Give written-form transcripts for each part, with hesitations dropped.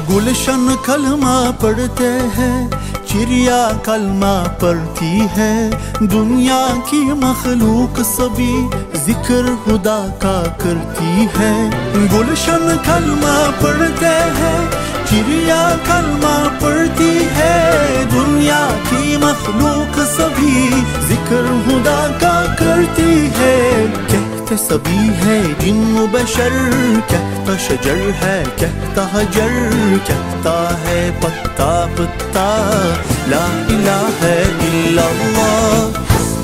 गुलशन कलमा पढ़ते हैं, चिड़िया कलमा पढ़ती है, दुनिया की मखलूक सभी जिक्र खुदा का करती है। गुलशन कलमा पढ़ते हैं, चिड़िया कलमा पढ़ती है, दुनिया की मखलूक सभी जिक्र खुदा का करती है। कहते सभी है जिन्न बशर, कहता शजर है, कहता हजर, कहता है पत्ता पत्ता, ला इलाहा इल्लल्लाह।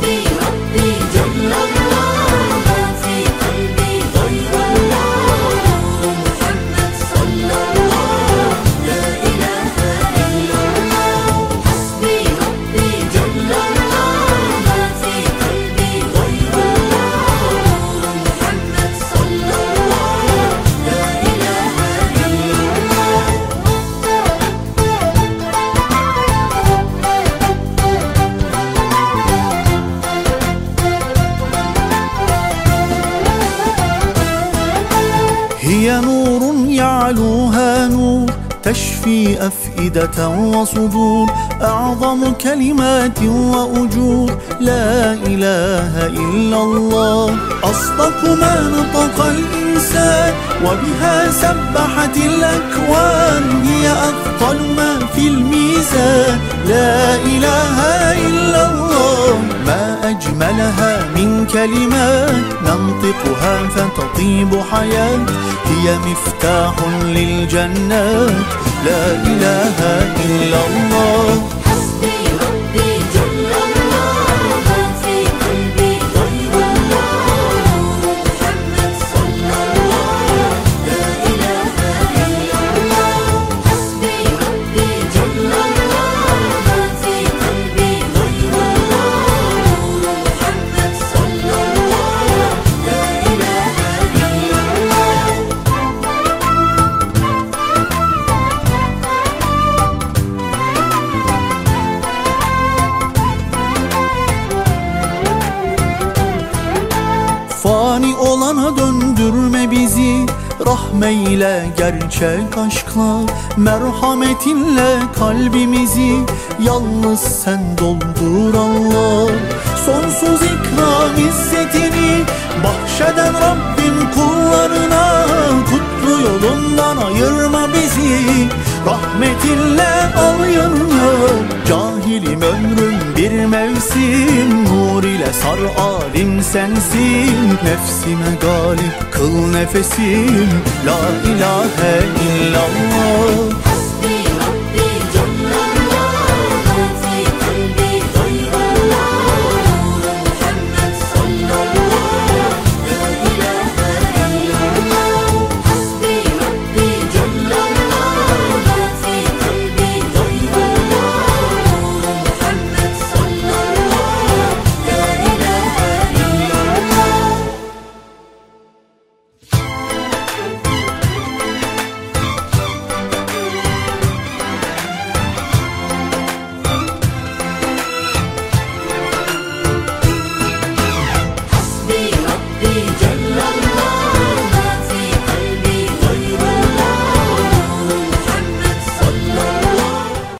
هي نور يعلوها نور، تشفي أفئدة وصدور، أعظم كلمات وأجور، لا إله إلا الله. أصدق ما نطق الإنسان، وبها سبحت الأكوان، هي أثقل ما في الميزان، لا إله إلا الله. ما أجملها من كلمات، ننطقها فتطيب حياة، هي مفتاح للجنات، لا إله إلا الله. حسبي ربي جل الله، ما في قلبي غير الله، محمد صلى الله، لا إله إلا الله. حسبي ربي جل الله، ما في قلبي غير الله، محمد صلى الله، لا إله إلا الله. Fani olana döndürme bizi, rahmeyle gerçek aşkla, merhametinle kalbimizi, yalnız sen doldur Allah. Sonsuz ikram izzetini bahşeden Rabbim kullarına, kutlu yolundan ayırma bizi, rahmetinle al yanına. Cahilim ömrüm bir mevsim, nur ile sar alim sensin, nefsime galip kıl nefesim, la ilahe